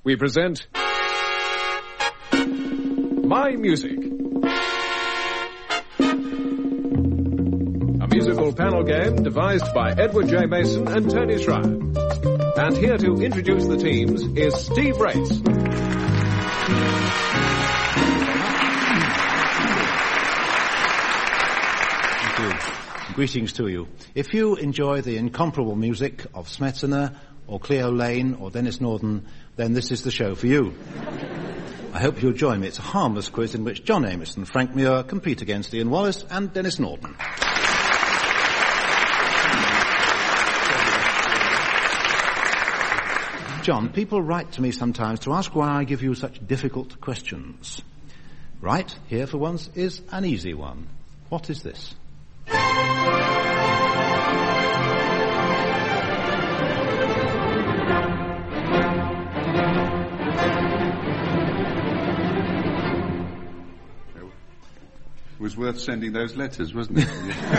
we present My Music. A musical panel game devised by Edward J. Mason and Tony Schreier. And here to introduce the teams is Steve Race. Greetings to you. If you enjoy the incomparable music of Smetana or Cleo Lane or Dennis Norden, then this is the show for you. I hope you'll join me. It's a harmless quiz in which John Amos and Frank Muir compete against Ian Wallace and Dennis Norden. John, people write to me sometimes to ask why I give you such difficult questions. Right, here for once is an easy one. What is this? It was worth sending those letters, wasn't it?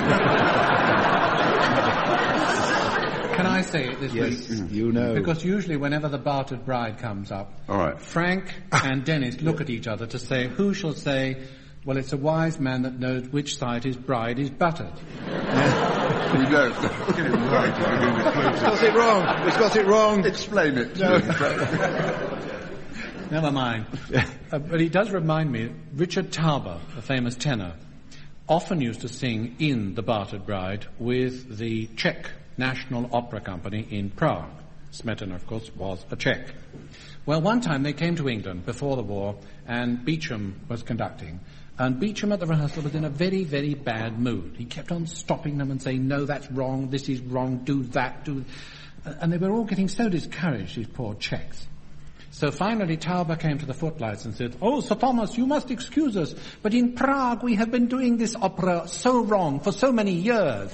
Can I say it this Yes, week? you know. Because usually whenever the Bartered Bride comes up, All right. Frank and Dennis look at each other to say, who shall say, well, it's a wise man that knows which side his bride is buttered. You don't. Get it right. He's got it wrong. He's got it wrong. Explain it to me. Never mind. But he does remind me, Richard Tauber, a famous tenor, often used to sing in The Bartered Bride with the Czech National Opera Company in Prague. Smetana, of course, was a Czech. Well, one time they came to England before the war, and Beecham was conducting. And Beecham at the rehearsal was in a very, very bad mood. He kept on stopping them and saying, no, that's wrong, this is wrong, do that, do... And they were all getting so discouraged, these poor Czechs. So finally Tauber came to the footlights and said, oh, Sir Thomas, you must excuse us, but in Prague we have been doing this opera so wrong for so many years.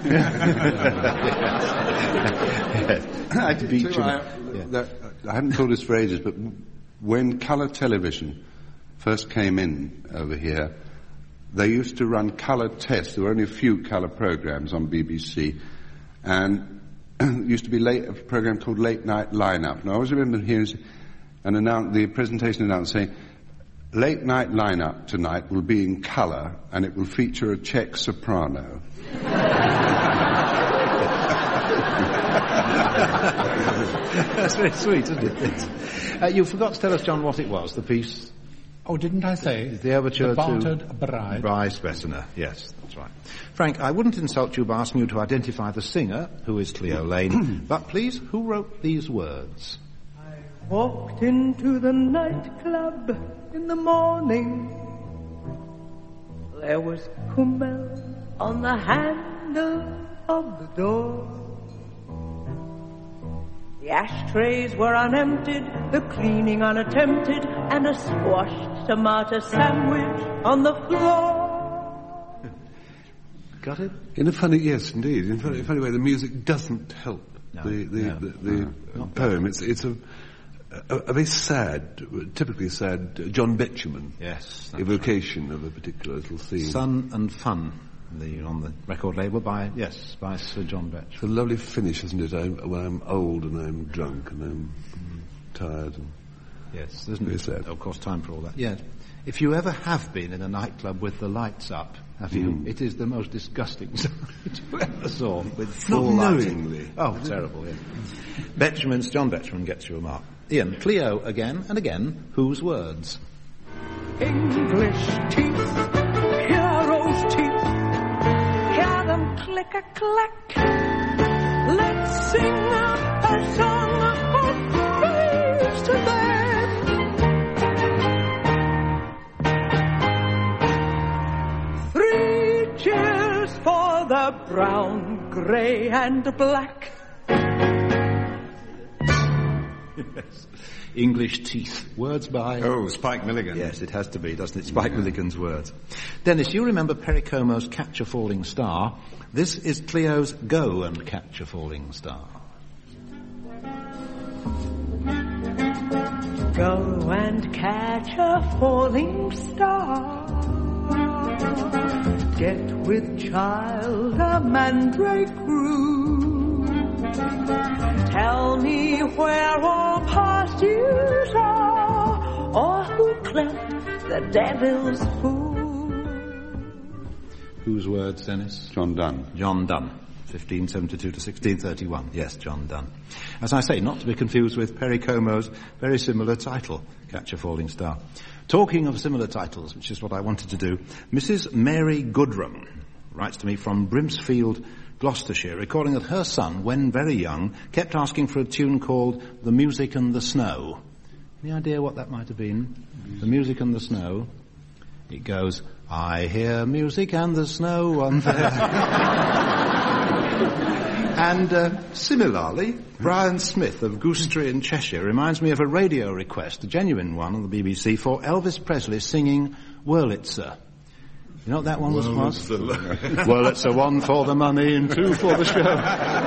I hadn't thought this for ages, but when colour television first came in over here, they used to run colour tests. There were only a few colour programmes on BBC, and it used to be a programme called Late Night Lineup. And I always remember hearing the presentation announcer saying, Late Night Lineup tonight will be in colour, and it will feature a Czech soprano. That's very sweet, isn't it? You forgot to tell us, John, what it was, the piece. Oh, didn't I say? The overture The Bartered Bride. By Smetana. Yes, that's right. Frank, I wouldn't insult you by asking you to identify the singer, who is Cleo Lane, but please, who wrote these words? I walked into the nightclub in the morning. There was Kummel on the handle of the door. The ashtrays were unemptied, the cleaning unattempted, and a squashed tomato sandwich on the floor. Got it? In a funny, yes, indeed. In a funny way, the music doesn't help the poem. It's a very sad, typically sad, John Betjeman evocation of a particular little theme. Sun and Fun. On the record label by Sir John Betjeman. It's a lovely finish, isn't it? When I'm old and I'm drunk and I'm tired. And yes, isn't of course, time for all that. Yes. If you ever have been in a nightclub with the lights up, have you? It is the most disgusting sight you ever saw. With full knowingly. Oh, terrible, yeah. John Betjeman gets you a mark. Ian, Cleo again and again, whose words? English teeth, heroes' teeth. Click-a-clack. Let's sing a song of praise to them. 3 cheers for the brown, grey and black. Yes. English teeth. Words by... Oh, Spike Milligan. Yes, it has to be, doesn't it? Spike Milligan's words. Dennis, you remember Perry Como's Catch a Falling Star. This is Cleo's Go and Catch a Falling Star. Go and catch a falling star. Get with child a mandrake root. Tell me where all past years cleft the devil's fool. Whose words, Dennis? John Donne. John Donne. 1572 to 1631. Yes, John Donne. As I say, not to be confused with Perry Como's very similar title, Catch a Falling Star. Talking of similar titles, which is what I wanted to do, Mrs. Mary Goodrum writes to me from Brimsfield, Gloucestershire, recalling that her son, when very young, kept asking for a tune called The Music and the Snow. Any idea what that might have been? The Music and the Snow. It goes, I hear music and the snow on there. And similarly, Brian Smith of Goosetree in Cheshire reminds me of a radio request, a genuine one on the BBC, for Elvis Presley singing Wurlitzer. You know what that one was? Wurlitzer, one for the money and two for the show.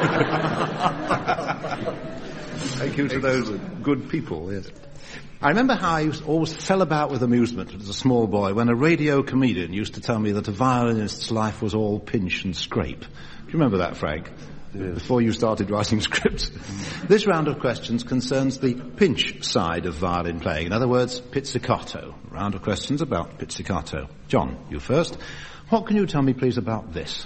Thank you to those good people, yes. I remember how I always fell about with amusement as a small boy when a radio comedian used to tell me that a violinist's life was all pinch and scrape. Do you remember that, Frank? Yes. Before you started writing scripts. This round of questions concerns the pinch side of violin playing. In other words, pizzicato. A round of questions about pizzicato. John, you first. What can you tell me, please, about this?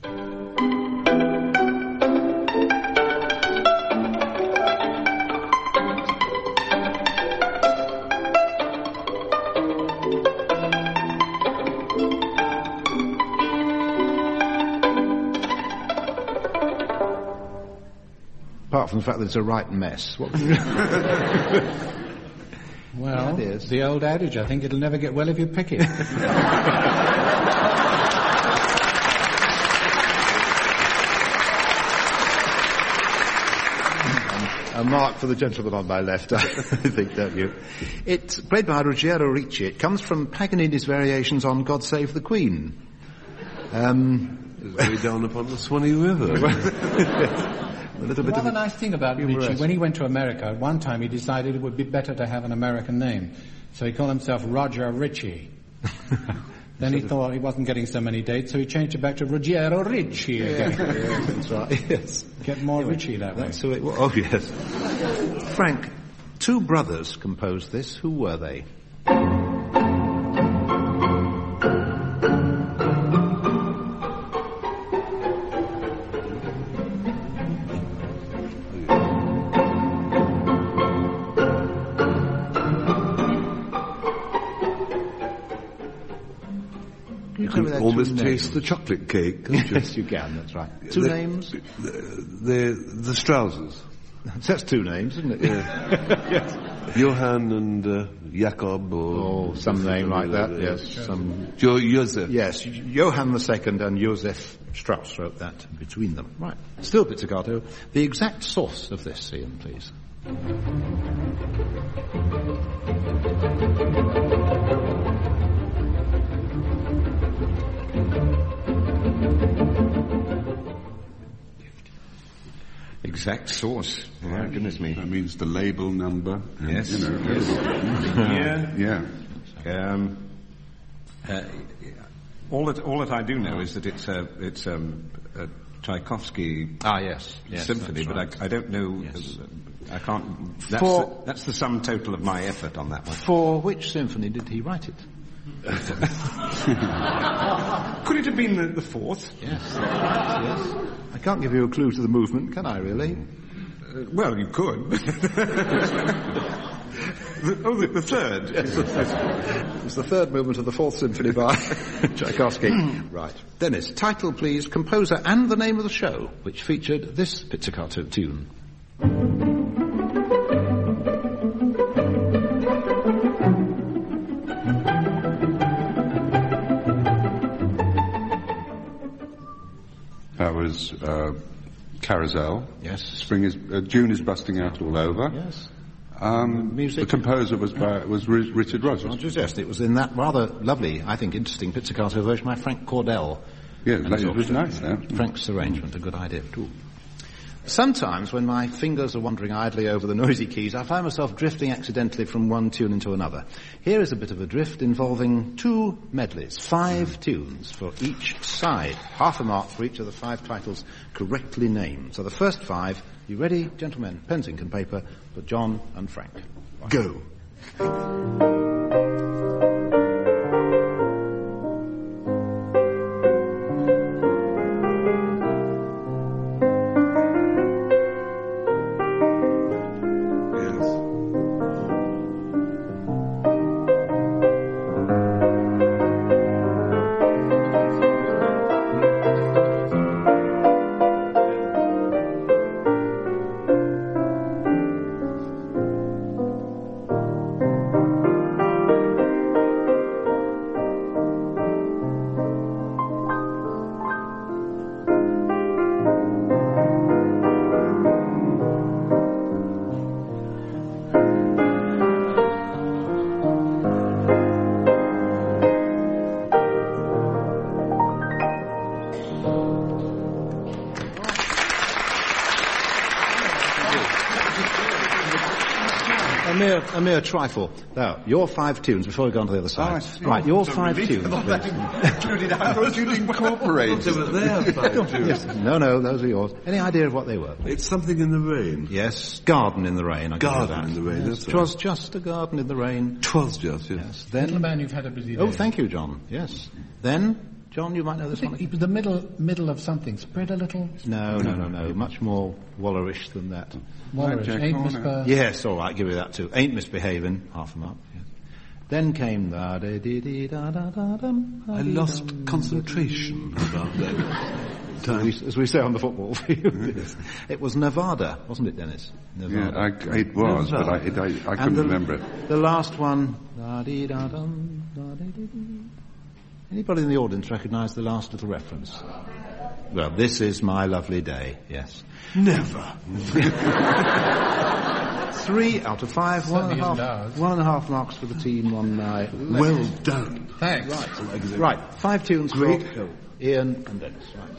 Apart from the fact that it's a right mess. What can you... Well, the old adage, I think it'll never get well if you pick it. A mark for the gentleman on my left, I think, don't you? It's played by Ruggiero Ricci. It comes from Paganini's variations on God Save the Queen. It's way down upon the Swanee River. Another nice thing about Ricci, when he went to America, at one time he decided it would be better to have an American name. So he called himself Roger Ricci. Then he thought he wasn't getting so many dates, so he changed it back to Ruggiero Ricci again. Yes, that's right, yes. Get more Ricci that way. That's who it was. Oh, yes. Frank, two brothers composed this. Who were they? You can almost taste the chocolate cake, can't you? Yes, you can, that's right. Two names? The Strausses. That's two names, isn't it? Yeah. Yes. Johann and Jakob, or some name like that, yes. Joseph. Yes, Johann II and Joseph Strauss wrote that between them. Right. Still pizzicato. The exact source of this, Ian, please. Exact source. Yeah, goodness me. That means the label number. Yes. You know, yes. Yeah. All that I do know is that it's a Tchaikovsky symphony, but right. I don't know. Yes. I can't. That's the sum total of my effort on that one. For which symphony did he write it? Could it have been the fourth? Yes. Yes. I can't give you a clue to the movement, can I, really? Well, you could. The third. Yes. It's the third movement of the fourth symphony by Tchaikovsky. Right. Dennis, title, please, composer and the name of the show, which featured this pizzicato tune. That was Carousel. Yes. June is busting out all over. Yes. The composer was Richard Rodgers. Yes, it was in that rather lovely, I think, interesting pizzicato version by Frank Cordell. Yeah, it was nice. Frank's arrangement, a good idea too. Sometimes, when my fingers are wandering idly over the noisy keys, I find myself drifting accidentally from one tune into another. Here is a bit of a drift involving two medleys, 5 tunes for each side. Half a mark for each of the 5 titles correctly named. So the first 5, you ready, gentlemen? Pens, ink and paper for John and Frank. Go. a mere trifle. Now, your 5 tunes, before we go on to the other side. Right, your 5 tunes. I thought you'd incorporate They were there, 5 tunes. Yes. No, those are yours. Any idea of what they were? It's Something in the Rain. Yes, Garden in the Rain. Garden in the Rain, that's right. 'Twas just a garden in the rain. 'Twas just, yes. Then, Little man, you've had a busy day. oh, thank you, John. Yes. Then, John, you might know this one. The middle of something. Spread a little. No. Much more Wallerish than that. Wallerish. Ain't misbehaving. Yes, all right, give you that too. Ain't misbehaving. Half a mark. Yes. Then came I lost concentration about that time. As we say on the football field. It was Nevada, wasn't it, Dennis? Nevada. Yeah, it was, but I couldn't remember it. The last one. Anybody in the audience recognise the last little reference? Well, This Is My Lovely Day, yes. Never. 3 out of 5, 1.5 marks for the team on Well done. Thanks. Right, 5 tunes for Ian and Dennis. Right.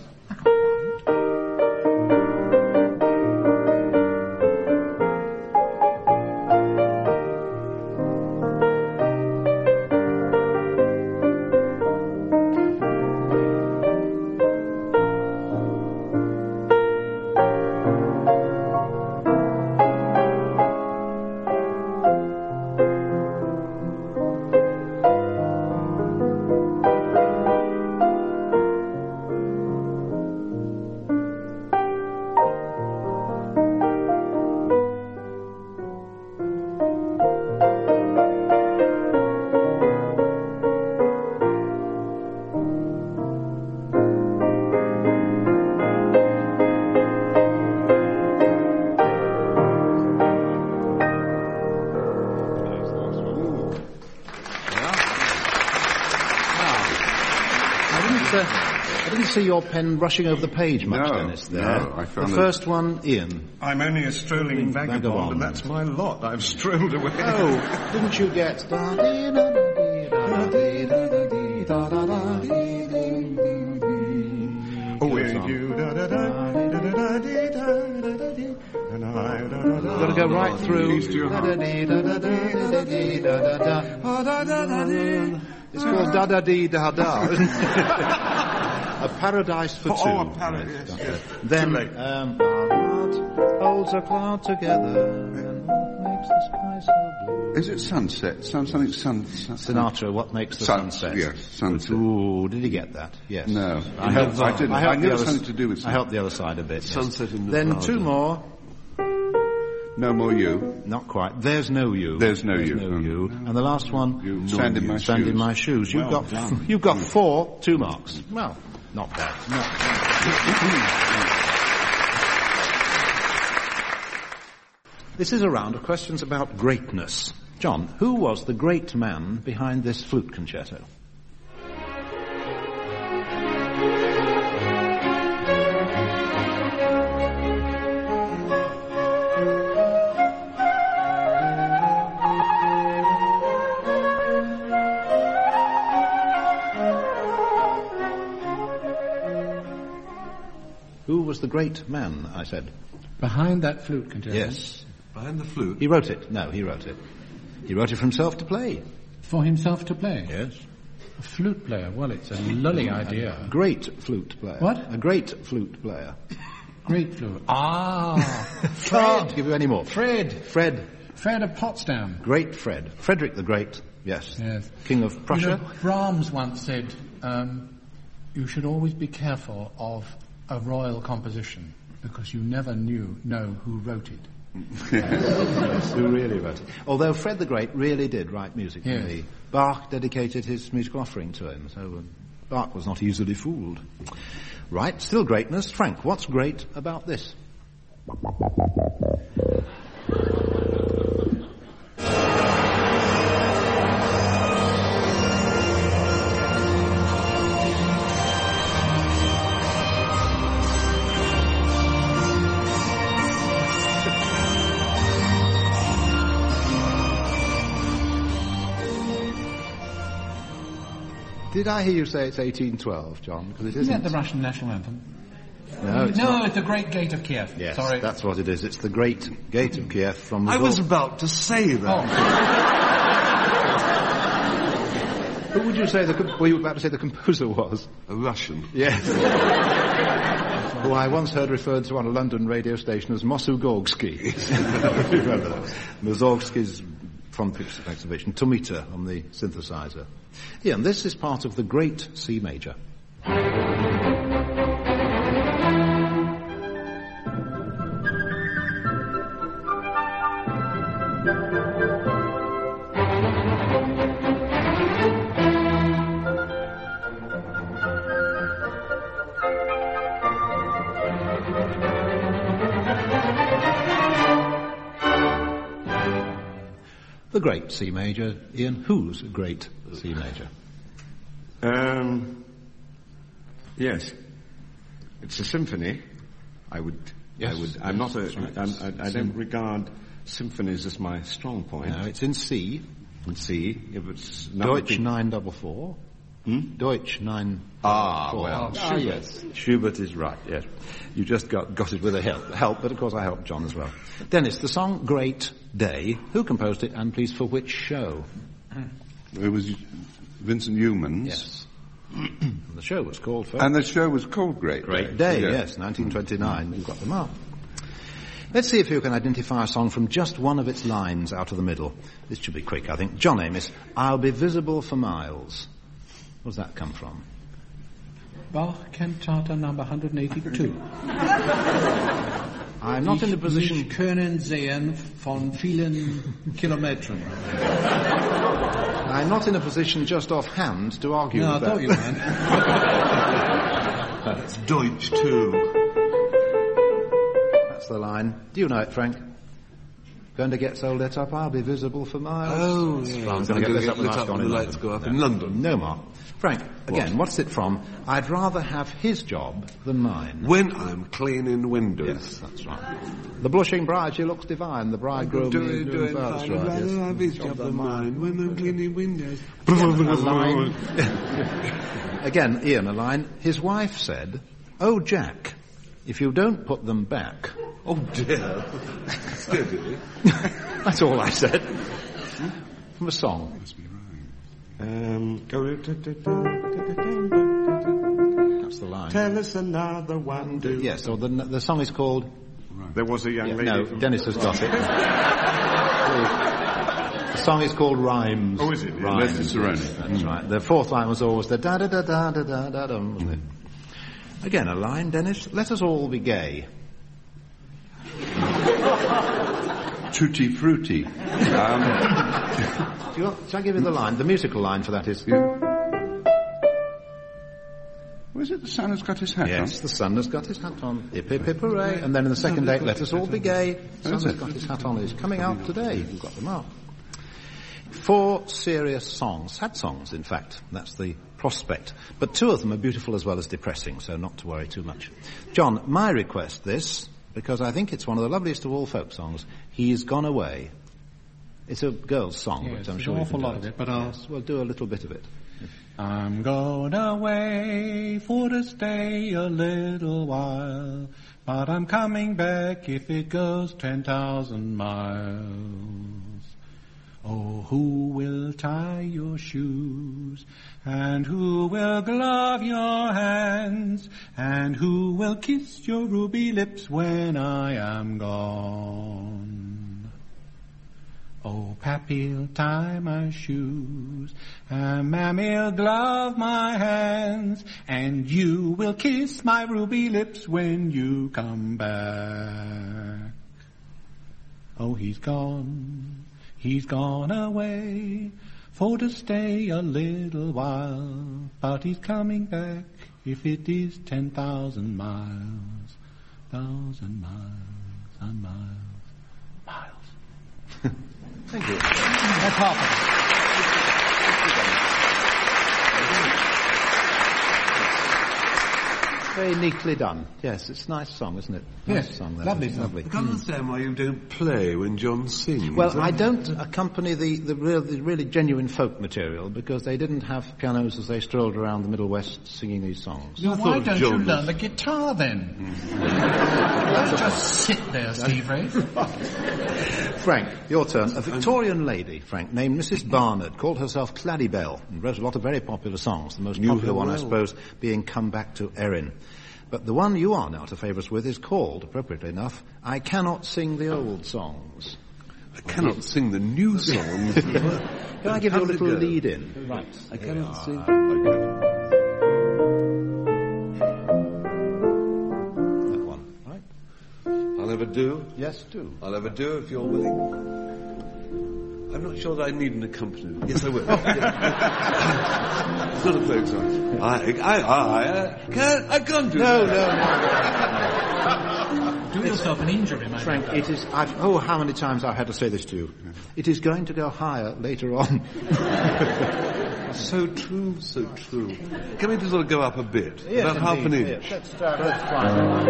See your pen rushing over the page much, Dennis, there. No, I found the first one, Ian. I'm only a strolling vagabond, and that's my lot. I've strolled away. Oh, didn't you get... Got to go right through. It's called Da-Da-Dee-Da-Da, isn't it? A Paradise for Two. Oh, a paradise, yes. Then, our heart holds a cloud together, and what makes the sky so blue? Is it sunset? Something Sinatra, what makes the sunset? Yes, sunset. Ooh, did he get that? Yes. No. I didn't. I knew it was something to do with I helped the other side a bit. Sunset yes. in the Then Nevada. 2 more. No More You. Not quite. There's No You. There's No You. No You. And the last one. Stand in My Shoes. Stand in My Shoes. You've got 4, 2 marks. Well, not bad. This is a round of questions about greatness. John, who was the great man behind this flute concerto? Who was the great man, I said? Behind that flute concerto? Yes. Behind the flute? He wrote it. No, he wrote it. He wrote it for himself to play. For himself to play? Yes. A flute player? Well, it's a lully idea. A great flute player. What? A great flute player. Great flute. Ah! Can't give you any more. Fred of Potsdam. Great Fred. Frederick the Great. Yes. King of Prussia. You know, Brahms once said, you should always be careful of a royal composition because you never know who wrote it. Yes, who really wrote it. Although Fred the Great really did write music for me. Bach dedicated his musical offering to him, so Bach was not easily fooled. Right, still greatness. Frank, what's great about this? Did I hear you say it's 1812, John? Because it isn't. Isn't that the Russian national anthem? No, it's the Great Gate of Kiev. Yes, sorry. That's what it is. It's the Great Gate of Kiev from... I was about to say that. Oh. Who would you say were you about to say the composer was? A Russian. Yes. Who I once heard referred to on a London radio station as Mussorgsky. You remember that? Mussorgsky's front exhibition, Tomita on the synthesizer. Yeah, and this is part of the Great C Major. The Great C Major. Ian, whose Great C Major? Yes. It's a symphony. Yes. I'm not I don't regard symphonies as my strong point. No, it's in C. In C. If it's Deutsch 944. Deutsch 944. Well. Yes. Schubert is right, yes. You just got it with a help, but of course I helped John as well. Dennis, the song Great Day, who composed it and please for which show? It was Vincent Youmans. Yes. And the show was called... And the show was called Great Day, yes, 1929. You've got them up. Let's see if you can identify a song from just one of its lines out of the middle. This should be quick, I think. John Amos, I'll be visible for miles. Where does that come from? Bach Cantata number 182. I'm not in a position... Ich können sehen von vielen Kilometern. I'm not in a position just offhand to argue with that. No, I thought you meant. That's Deutsch too. That's the line. Do you know it, Frank? Going to get so lit up, I'll be visible for miles. Oh, yes. Well, I'm going to get lit up when the lights go up in London. No, Mark. Frank, again, what's it from? I'd rather have his job than mine. When I'm cleaning windows. Yes, that's right. The blushing bride, she looks divine. The bridegroom is doing fine. I'd rather have his job than mine. When I'm cleaning windows. Again, Ian, a line. His wife said, "Oh, Jack, if you don't put them back..." Oh, dear. Steady. That's all I said. From a song. Must be right. That's the line. Tell us another one. Yes, so the song is called... Right. There was a young lady... No, Dennis has got it. The song is called Rhymes. Oh, is it? Rhymes. Leslie Saroni. That's right. The fourth line was always the da-da-da-da-da-da-da-dum, wasn't it? Again, a line, Dennis. Let us all be gay. Tutti Frutti. Shall I give you the line? The musical line for that is... Was it the sun has got his hat on? Yes, the sun has got his hat on. Hip, hip, hip, hooray. And then in the second date, let us all be gay. The sun has got his hat on. It's coming out today. You've got them up. 4 serious songs. Sad songs, in fact. That's the prospect. But 2 of them are beautiful as well as depressing, so not to worry too much. John, my request this, because I think it's one of the loveliest of all folk songs, He's Gone Away. It's a girl's song, yes, but I'm sure an awful lot of it, but we'll do a little bit of it. I'm going away for to stay a little while, but I'm coming back if it goes 10,000 miles. Oh, who will tie your shoes, and who will glove your hands, and who will kiss your ruby lips when I am gone? Oh, Pappy'll tie my shoes, and Mammy'll glove my hands, and you will kiss my ruby lips when you come back. Oh, he's gone away, for to stay a little while, but he's coming back if it is 10,000 miles, 1,000 miles, and miles. Thank you. That's half of Very neatly done. Yes, it's a nice song, isn't it? Yes, nice song, lovely song. Lovely. I can't understand why you don't play when John sings. Well, I don't accompany the really genuine folk material because they didn't have pianos as they strolled around the Middle West singing these songs. Well, why don't you learn the guitar then? Don't just sit there, Steve Ray. Frank, your turn. A Victorian lady, Frank, named Mrs. Barnard, called herself Claddybell and wrote a lot of very popular songs. The most popular one, I suppose, being Come Back to Erin. But the one you are now to favour us with is called, appropriately enough, I Cannot Sing the Old Songs. I cannot sing the new songs. Can I give you a little lead in? Right. I cannot sing. That one, right? I'll ever do. Yes, do. I'll ever do if you're willing. I'm not sure that I need an accompaniment. Yes, I will. It's not a folk song. I can't do that. No. Do yourself an injury, my Frank, it is... how many times I've had to say this to you. It is going to go higher later on. So true, so true. Can we just sort of go up a bit? Yes, about half an inch. Yes. Let's try.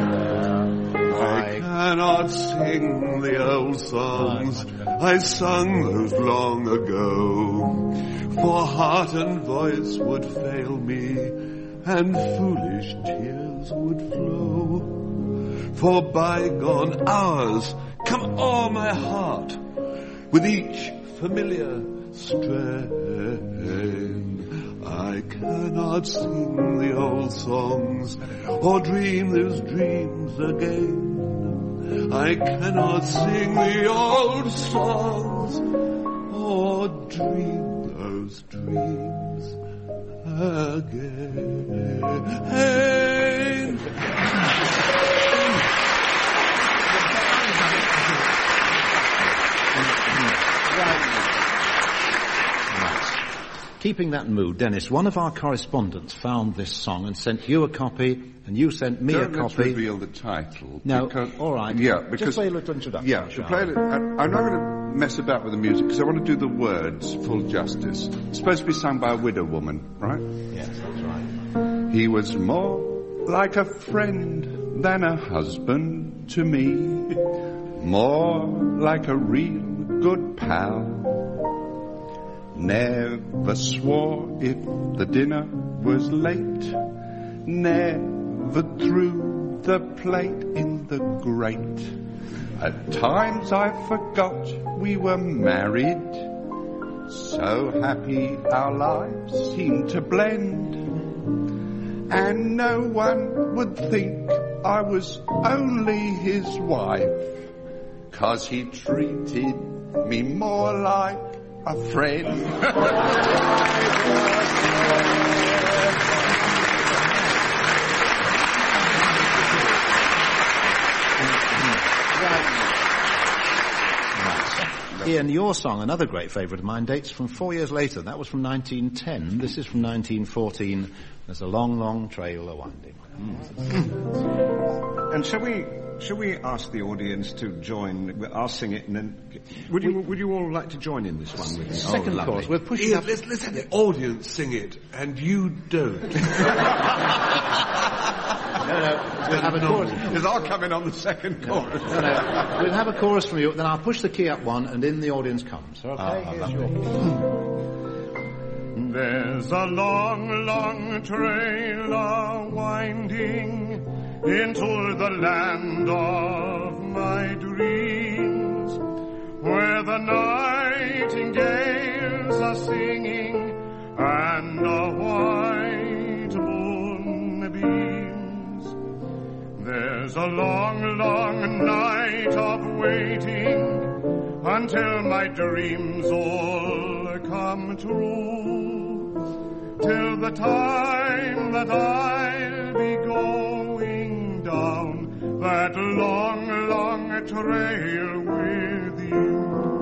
I cannot sing the old songs I sung those long ago, for heart and voice would fail me, and foolish tears would flow. For bygone hours come o'er my heart, with each familiar strain. I cannot sing the old songs, or dream those dreams again. I cannot sing the old songs, or dream those dreams again. Keeping that mood, Dennis, one of our correspondents found this song and sent you a copy, and you sent me a copy. Let's reveal the title. No, all right. Yeah, because... Just play a little introduction. Yeah, I'm not going to mess about with the music, because I want to do the words full justice. It's supposed to be sung by a widow woman, right? Yes, that's right. He was more like a friend than a husband to me, more like a real good pal. Never swore if the dinner was late, never threw the plate in the grate. At times I forgot we were married, so happy our lives seemed to blend, and no one would think I was only his wife, 'cause he treated me more like a friend. Ian, your song, another great favourite of mine, dates from 4 years later. That was from 1910. This is from 1914. There's a long, long trail a-winding. And shall we ask the audience to join? I'll sing it, and then would you all like to join in this one with me? Second chorus. We're pushing Ian, up. let's have the audience sing it, and you don't. No, we'll have a chorus. Because I'll come in on the second chorus. No, we'll have a chorus from you, then I'll push the key up one, and in the audience comes. Okay, here's your... There's a long, long trail a-winding into the land of my dreams, where the nightingales are singing and the white moon beams. There's a long, long night of waiting until my dreams all come true, till the time that I'll be going down that long, long trail with you.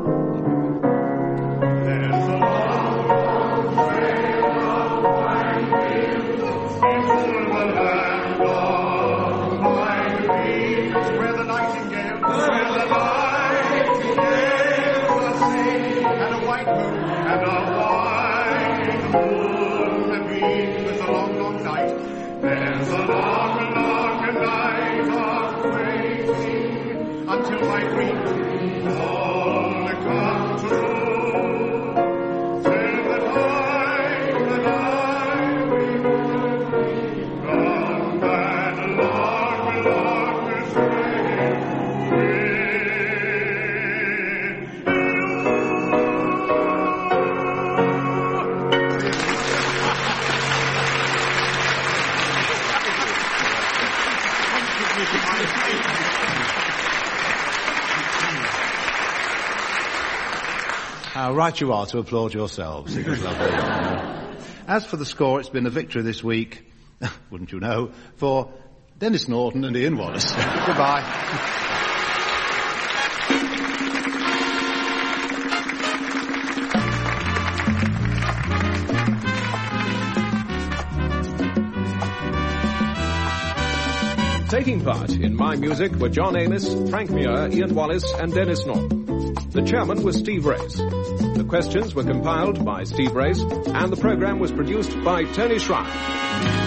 There's a long, long trail of winding into the land of my dreams, where the nightingale, are singing, and a white moon, and a white moon beams with the long, long night. There's a long, long night of waiting until my dreams all come true. Till the time that I will from that long, long stay with you. How right you are to applaud yourselves. It was lovely. As for the score, it's been a victory this week, wouldn't you know, for Dennis Norton and Ian Wallace. Goodbye. Taking part in My Music were John Amos, Frank Muir, Ian Wallace and Dennis Norton. The chairman was Steve Race. The questions were compiled by Steve Race and the programme was produced by Tony Schreier.